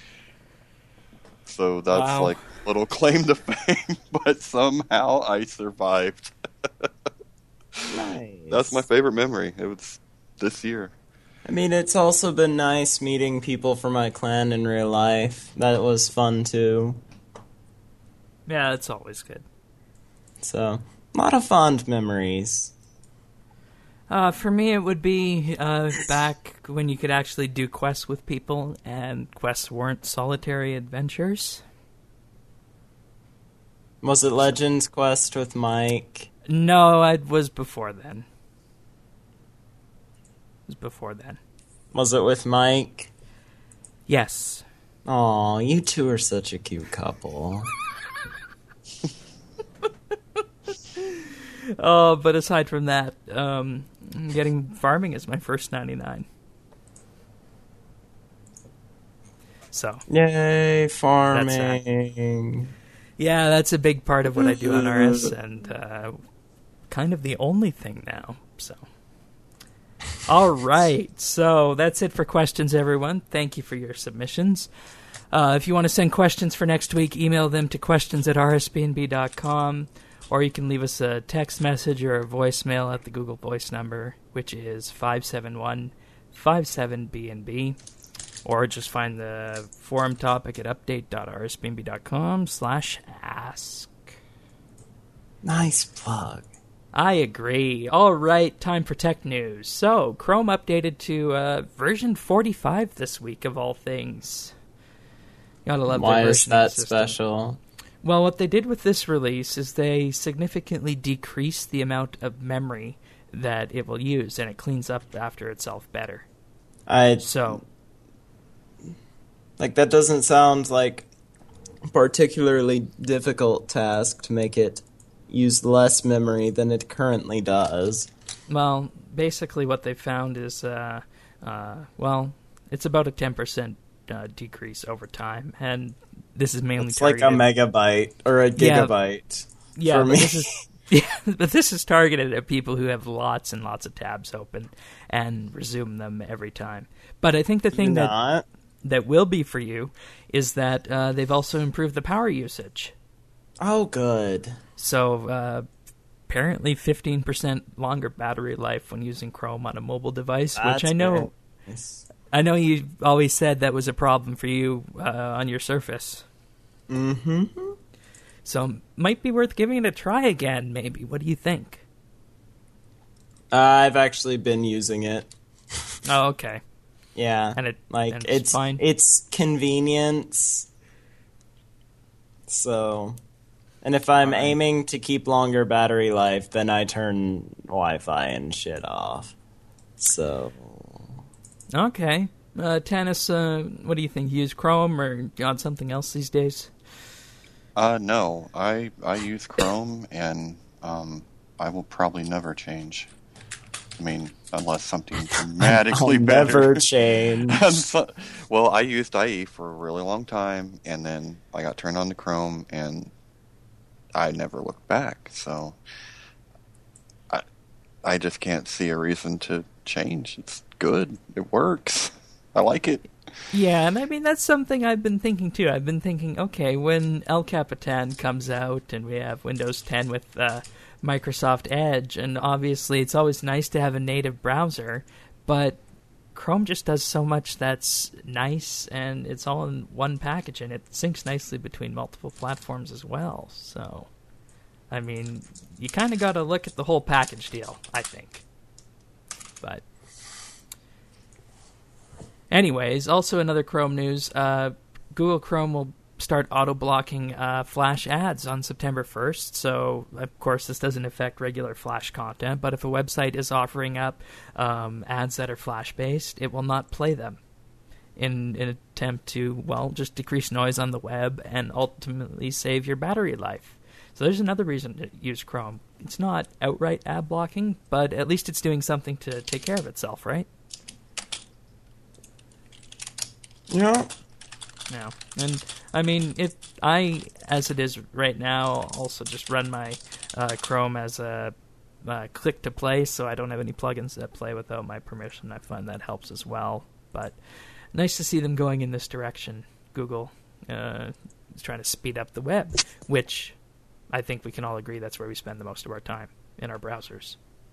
So that's like a little claim to fame, but somehow I survived. Nice. That's my favorite memory. It was this year. I mean, it's also been nice meeting people from my clan in real life. That was fun, too. Yeah, it's always good. So, a lot of fond memories. For me, it would be back when you could actually do quests with people, and quests weren't solitary adventures. Was it Legends Quest with Mike? No, it was before then. Was it with Mike? Yes. Aw, you two are such a cute couple. Oh, but aside from that, getting farming is my first 99. So. Yay, farming. Yeah, that's a big part of what I do on RS, and kind of the only thing now, so. All right, so that's it for questions, everyone. Thank you for your submissions. If you want to send questions for next week, email them to questions@rsbnb.com. Or you can leave us a text message or a voicemail at the Google Voice number, which is 571-57BNB. Or just find the forum topic at update.rsbnb.com/ask. Nice plug. I agree. All right, time for tech news. So, Chrome updated to version 45 this week, of all things. Gotta love Why their is versioning that system. special? Well, what they did with this release is they significantly decreased the amount of memory that it will use, and it cleans up after itself better. That doesn't sound like a particularly difficult task to make it use less memory than it currently does. Well, basically what they found is, it's about a 10% decrease over time, and this is mainly it's targeted... like a megabyte or a gigabyte for me. But this is targeted at people who have lots and lots of tabs open and resume them every time. But I think the thing that will be for you is that they've also improved the power usage. Oh, good. So apparently 15% longer battery life when using Chrome on a mobile device, which I know... Nice. I know you always said that was a problem for you on your Surface. Mm-hmm. So, might be worth giving it a try again, maybe. What do you think? I've actually been using it. Oh, okay. Yeah. And it's fine? It's convenience. So... And if I'm aiming to keep longer battery life, then I turn Wi-Fi and shit off. So... Okay. Tanis, what do you think? You use Chrome or you on something else these days? No. I use Chrome, and I will probably never change. I mean, unless something dramatically better. Never change. Well, I used IE for a really long time, and then I got turned on to Chrome, and I never looked back. So I just can't see a reason to change. It's good. It works. I like it. Yeah, and I mean, that's something I've been thinking, too. I've been thinking, okay, when El Capitan comes out and we have Windows 10 with Microsoft Edge, and obviously it's always nice to have a native browser, but Chrome just does so much that's nice, and it's all in one package, and it syncs nicely between multiple platforms as well. So, I mean, you kind of got to look at the whole package deal, I think. But Anyways, also another Chrome news. Google Chrome will start auto-blocking Flash ads on September 1st. So, of course, this doesn't affect regular Flash content, but if a website is offering up ads that are Flash-based, it will not play them in an attempt to, well, just decrease noise on the web and ultimately save your battery life. So there's another reason to use Chrome. It's not outright ad blocking, but at least it's doing something to take care of itself, right? Yeah. No. And, I mean, if I, as it is right now, also just run my Chrome as a click-to-play, so I don't have any plugins that play without my permission. I find that helps as well. But nice to see them going in this direction. Google is trying to speed up the web, which I think we can all agree that's where we spend the most of our time, in our browsers.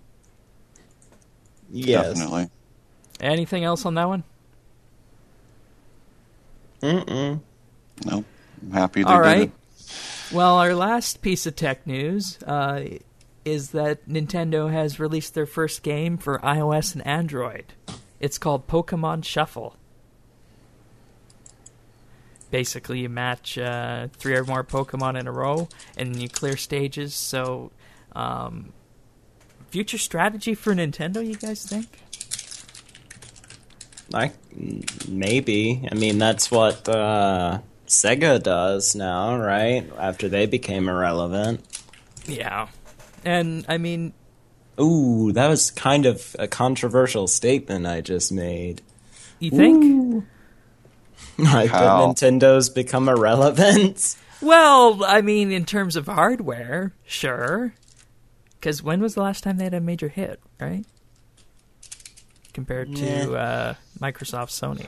Yes. Definitely. Anything else on that one? Mm-mm. No, I'm happy they All did right. it. Well, our last piece of tech news is that Nintendo has released their first game for iOS and Android. It's called Pokemon Shuffle. Basically, you match 3 or more Pokemon in a row, and you clear stages. So, future strategy for Nintendo, you guys think? Maybe. I mean, that's what Sega does now, right? After they became irrelevant. Yeah. And, I mean... Ooh, that was kind of a controversial statement I just made. You think? Ooh. Like that How? Nintendo's become irrelevant? Well, I mean, in terms of hardware, sure. Because when was the last time they had a major hit, right? Compared to Microsoft, Sony.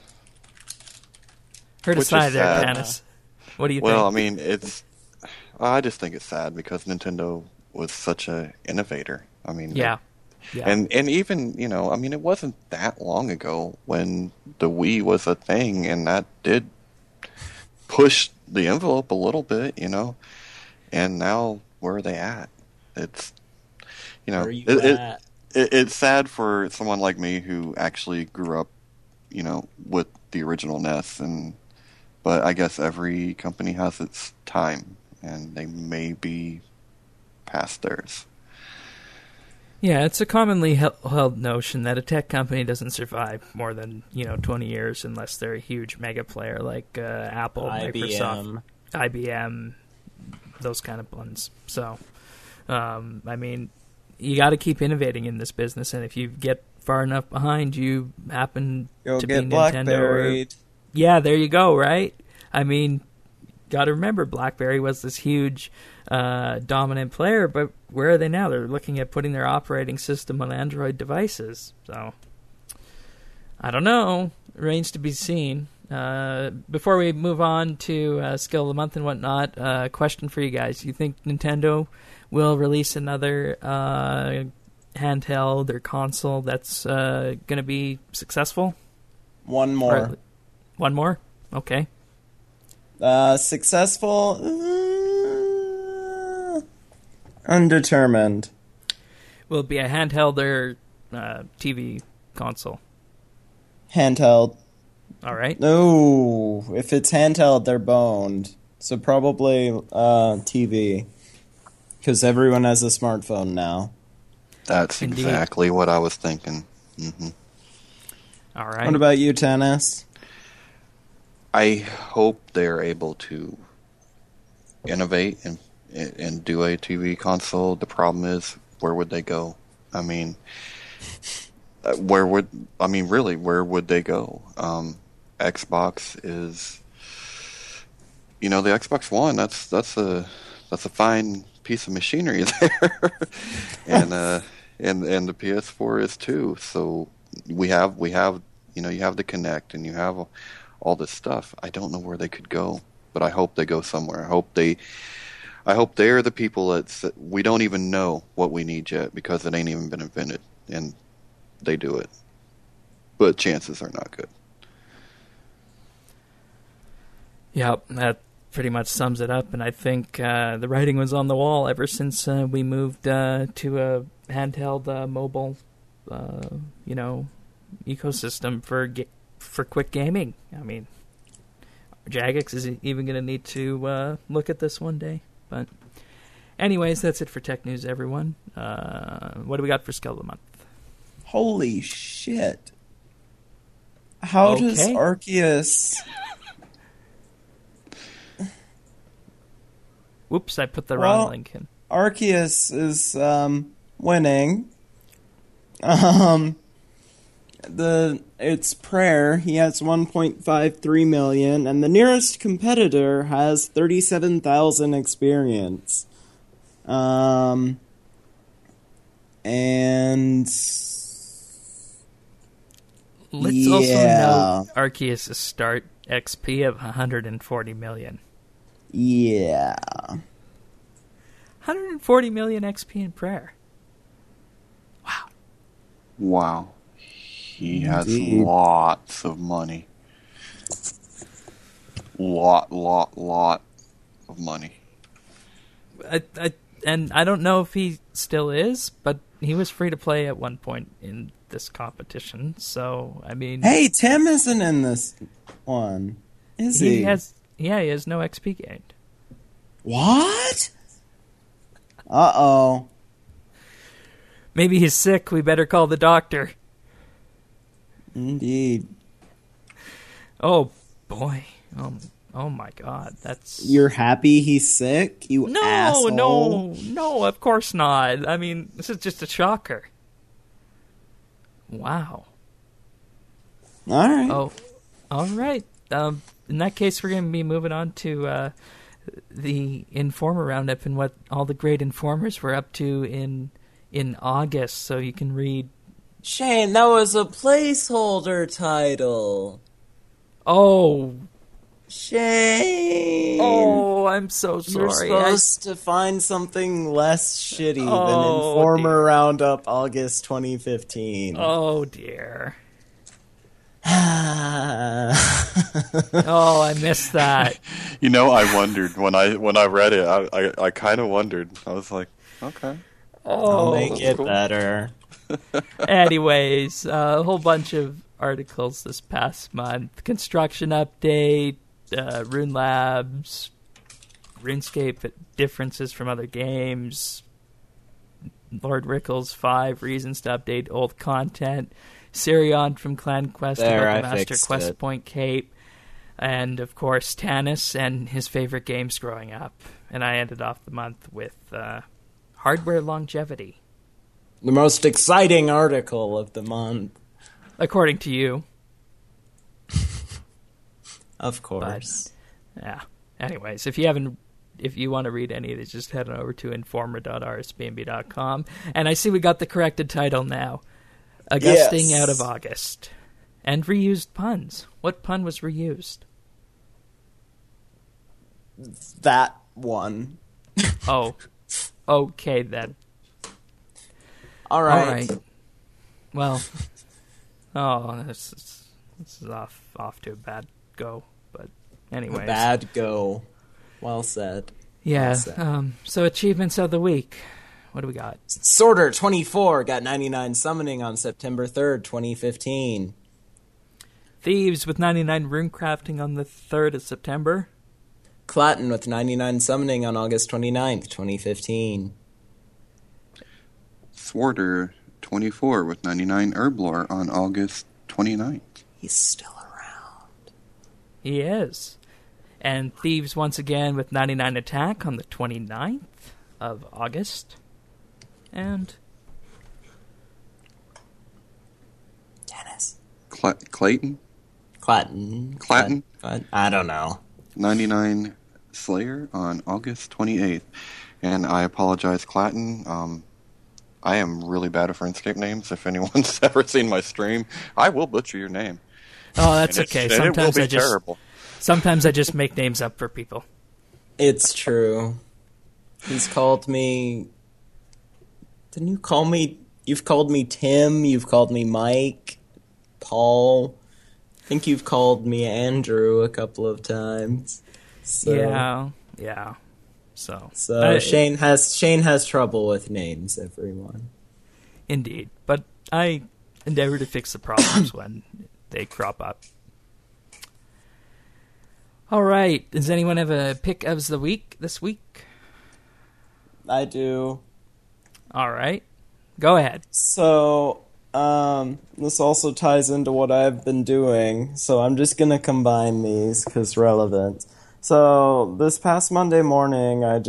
Heard a Which sigh is there, sad. Dennis. What do you Well, I think? mean, I just think it's sad because Nintendo was such a innovator. I mean, Yeah. And even, I mean, it wasn't that long ago when the Wii was a thing, and that did push the envelope a little bit, and now where are they at? It's, Where are you at? it's sad for someone like me who actually grew up, with the original NES, but I guess every company has its time, and they may be past theirs. Yeah, it's a commonly held notion that a tech company doesn't survive more than 20 years unless they're a huge mega player like Apple, Microsoft, IBM, those kind of ones. So, I mean, you got to keep innovating in this business, and if you get far enough behind, you happen You'll to get be Nintendo. Yeah, there you go. Right? I mean, got to remember, BlackBerry was this huge dominant player, but where are they now? They're looking at putting their operating system on Android devices. So, I don't know. Remains to be seen. Before we move on to Skill of the Month and whatnot, question for you guys. You think Nintendo will release another handheld or console that's going to be successful? One more. One more? Okay. Successful? Undetermined. Will it be a handheld or TV console? Handheld. All right. No, if it's handheld, they're boned. So probably TV. Because everyone has a smartphone now. That's Indeed. exactly what I was thinking. Mm-hmm. All right. What about you, Tennis? I hope they're able to innovate and do a TV console. The problem is, where would they go? I mean, where would they go? Xbox is, the Xbox One. That's a fine piece of machinery there, and the PS4 is too. So we have you have the Kinect, and you have all this stuff. I don't know where they could go, but I hope they go somewhere. I hope they're the people that we don't even know what we need yet because it ain't even been invented, and they do it. But chances are not good. Yep, that pretty much sums it up, and I think the writing was on the wall ever since we moved to a handheld mobile, ecosystem for quick gaming. I mean, Jagex is even going to need to look at this one day. But anyways, that's it for tech news, everyone. What do we got for Skill of the Month? Holy shit. How does Arceus... Whoops, I put the wrong link in. Arceus is winning. It's Prayer. He has 1.53 million, and the nearest competitor has 37,000 experience. And let's also note Arceus' start XP of 140 million. Yeah. 140 million XP in Prayer. Wow. Wow. He has Indeed. lots of money. Lot of money. And I don't know if he still is, but he was free to play at one point in this competition. So, I mean... Hey, Tim isn't in this one, is he? He has no XP gained. What? Uh-oh. Maybe he's sick. We better call the doctor. Indeed. Oh, boy. Oh my God. That's... You're happy he's sick, you asshole? No, of course not. I mean, this is just a shocker. Wow. All right. Oh, all right. In that case, we're going to be moving on to the Informer Roundup and what all the great informers were up to in August, so you can read... Shane, that was a placeholder title. Oh, Shane. oh, I'm so You're sorry. supposed to find something less shitty than Oh, Informer dear. Roundup August 2015. Oh, dear. Oh, Oh, I missed that. You know, I wondered when I read it. I kind of wondered. I was like, okay. Oh, I'll make it cool. better. Anyways, a whole bunch of articles this past month. Construction update, Rune Labs, RuneScape differences from other games, Lord Rickles 5 reasons to update old content, Sirion from Clan Quest There, about the I Master fixed Quest it. Point Cape, and of course Tanis and his favorite games growing up. And I ended off the month with hardware longevity, The most exciting article of the month. according to you. Of course. Yeah. Anyways, if you want to read any of these, just head on over to informer.rsbnb.com. And I see we got the corrected title now. Augusting Yes. out of August. And reused puns. What pun was reused? That one. Oh. Okay, then. All All right. right. Well. Oh, this is off to a bad go. But anyways. Bad go. Well said. Yeah. Well said. So achievements of the week. What do we got? Sorter 24 got 99 summoning on September 3rd, 2015. Thieves with 99 rune crafting on the 3rd of September. Clatton with 99 summoning on August 29th, 2015. Swarter 24 with 99 Herblore on August 29th. He's still around. He is. And Thieves once again with 99 attack on the 29th of August. And Dennis. Clayton Clatton. Clatton? I don't know. 99 Slayer on August 28th. And I apologize, Clatton. I am really bad at RuneScape names. If anyone's ever seen my stream, I will butcher your name. oh, that's And okay. it will be Sometimes terrible. sometimes I just make names up for people. It's true. He's called me... Didn't you call me... You've called me Tim, you've called me Mike, Paul. I think you've called me Andrew a couple of times. So, Yeah. So Shane has trouble with names, everyone. Indeed. But I endeavor to fix the problems when they crop up. All right. Does anyone have a pick of the week this week? I do. All right. Go ahead. So, this also ties into what I've been doing, so I'm just gonna combine these because relevant. So, this past Monday morning, I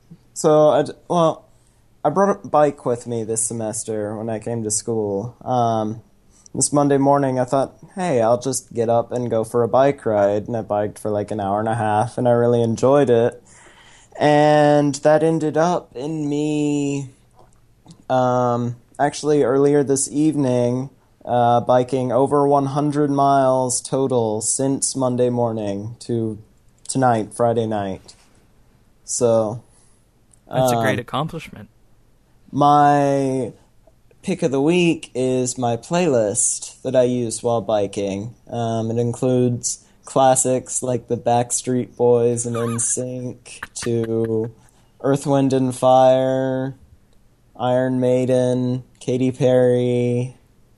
brought a bike with me this semester when I came to school. This Monday morning, I thought, hey, I'll just get up and go for a bike ride, and I biked for like an hour and a half, and I really enjoyed it. And that ended up in me, actually earlier this evening, biking over 100 miles total since Monday morning to tonight, Friday night. So, That's a great accomplishment. my pick of the week is my playlist that I use while biking. It includes classics like the Backstreet Boys and NSYNC to Earth, Wind and Fire, Iron Maiden, Katy Perry,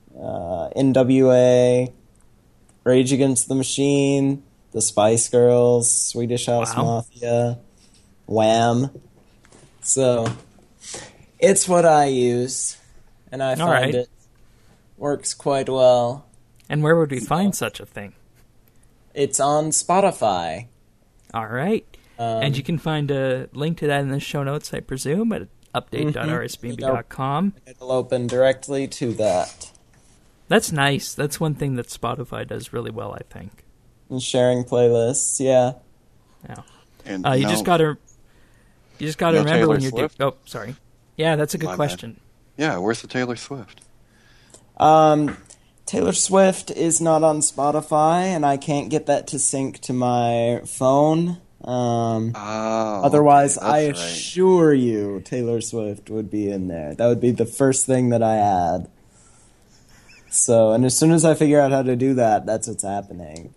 NWA, Rage Against the Machine, the Spice Girls, Swedish House Wow. Mafia, Wham. So, it's what I use, and I find right. it works quite well. And where would we find such a thing? It's on Spotify. All right. And you can find a link to that in the show notes, I presume, at update.rsbb.com. It'll open directly to that. That's nice. That's one thing that Spotify does really well, I think. And sharing playlists, yeah. Yeah. And You just gotta No remember Taylor when you're Swift? Oh, sorry. Yeah, that's a good My bad. question. Yeah, where's the Taylor Swift? Taylor Swift is not on Spotify, and I can't get that to sync to my phone. Oh, Otherwise, okay, I that's right. assure you Taylor Swift would be in there. That would be the first thing that I add. So, and as soon as I figure out how to do that, that's what's happening.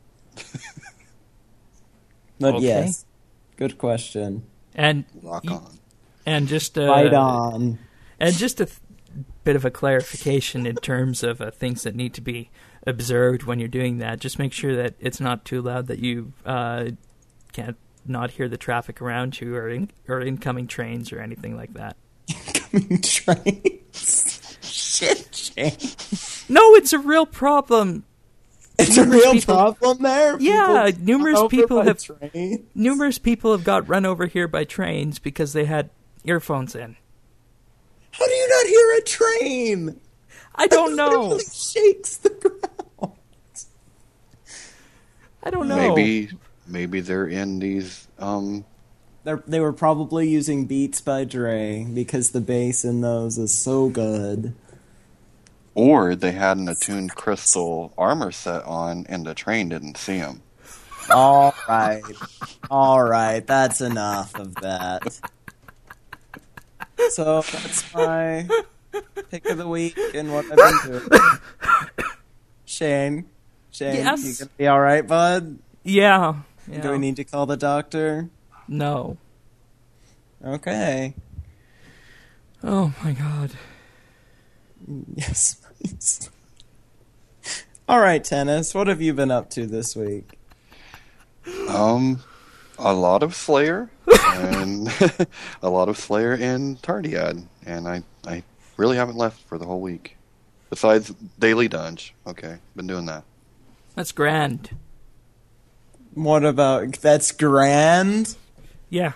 But Okay. yes, good question. And Rock on. and just Right on. And just a bit of a clarification in terms of things that need to be observed when you're doing that. Just make sure that it's not too loud that you can't not hear the traffic around you or incoming trains or anything like that. Coming trains. Shit, Shane. No, it's a real problem. It's a real people- problem there? Yeah, People numerous run over people by have- train? Numerous people have got run over here by trains because they had earphones in. How do you not hear a train? I don't It know. literally shakes the ground. I don't know. Maybe they're in these. They were probably using Beats by Dre because the bass in those is so good. Or they had an attuned crystal armor set on, and the train didn't see them. All right, that's enough of that. So that's my pick of the week and what I've been doing. Shane, Yes? you gonna be all right, bud? Yeah. Do we need to call the doctor? No. Okay. Oh my god. Yes, please. All right, Tennis, what have you been up to this week? A lot of Slayer and a lot of Slayer and Tardiad, and I really haven't left for the whole week. Besides Daily Dunge, okay, been doing that. That's grand. What about that's grand? Yeah.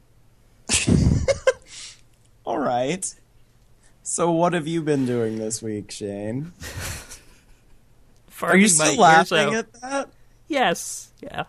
All right. So what have you been doing this week, Shane? Are you Farting still my ears laughing out. at that? Yes. Yeah.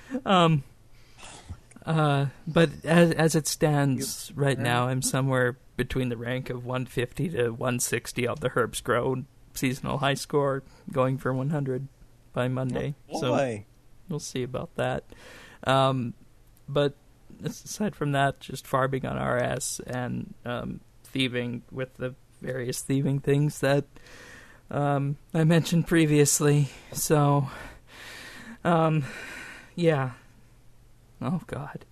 But as it stands right now, I'm somewhere between the rank of 150 to 160 of the Herbs Grow seasonal high score, going for 100 by Monday. So Boy. we'll see about that. But aside from that, just farbing on RS and thieving with the various thieving things that I mentioned previously. So, yeah. Oh God.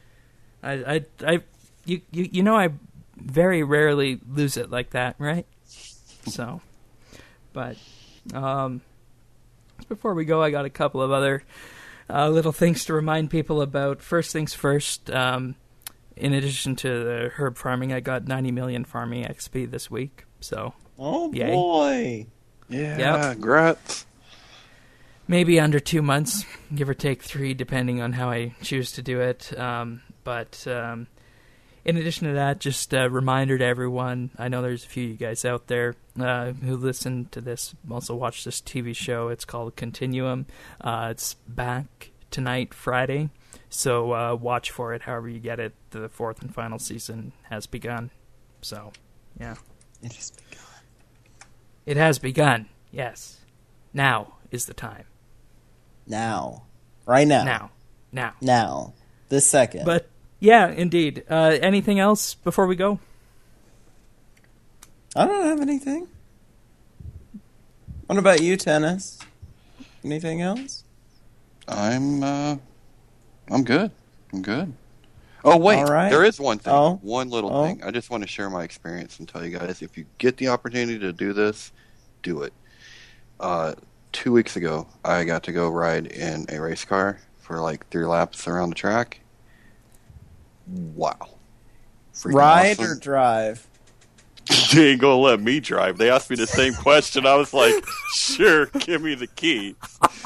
You know I very rarely lose it like that, right? So, but Before we go, I got a couple of other little things to remind people about. First things first, in addition to the herb farming, I got 90 million farming XP this week. So, Oh, yay. boy. Yeah, Yep. congrats. Maybe under 2 months, give or take 3, depending on how I choose to do it. But in addition to that, just a reminder to everyone, I know there's a few of you guys out there who listen to this, also watch this TV show. It's called Continuum. It's back tonight, Friday, so watch for it however you get it. The 4th and final season has begun. So, yeah. It has begun. It has begun, yes. Now is the time. Now. Right now. Now. Now. This second. But, yeah, indeed. Anything else before we go? I don't have anything. What about you, Tennis? Anything else? I'm good. I'm good. Oh, wait. All right. There is one thing. Oh. One little thing. I just want to share my experience and tell you guys, if you get the opportunity to do this, do it. 2 weeks ago, I got to go ride in a race car for like 3 laps around the track. Wow. Freaking Ride awesome. or drive? They ain't gonna let me drive. They asked me the same question. I was like, sure, give me the key.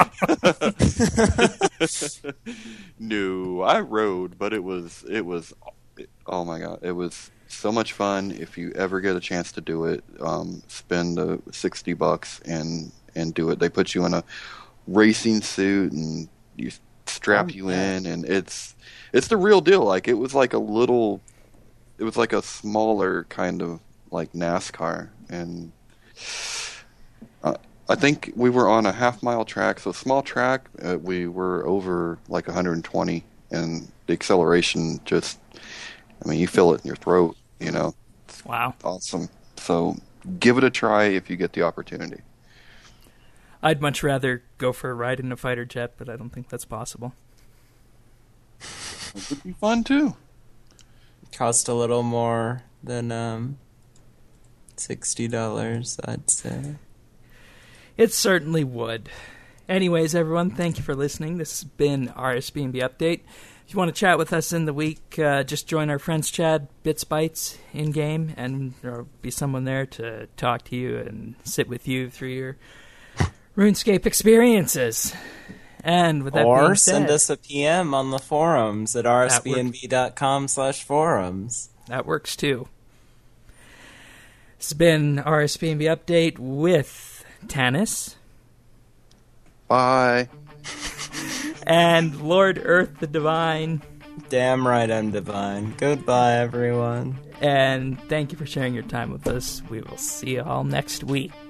No, I rode, but it was, oh my God, it was so much fun. If you ever get a chance to do it, spend $60 and do it. They put you in a racing suit and you strap you in, and it's the real deal. Like, it was like a smaller kind of like NASCAR, and I think we were on a half-mile track, so small track. We were over like 120, and the acceleration just, I mean, you feel it in your throat, you know. It's Wow. awesome. So give it a try if you get the opportunity. I'd much rather go for a ride in a fighter jet, but I don't think that's possible. It would be fun too. Cost a little more than $60, I'd say. It certainly would. Anyways, everyone, thank you for listening. This has been RSBNB Update. If you want to chat with us in the week, just join our Friends Chat, Bits Bytes, in-game, and there'll be someone there to talk to you and sit with you through your RuneScape experiences. And with that being Or said, send us a PM on the forums at rsbnb.com/forums. that works too. This has been RSBNB Update with Tanis Bye. and Lord Earth the Divine. Damn right I'm divine. Goodbye, everyone. And thank you for sharing your time with us. We will see you all next week.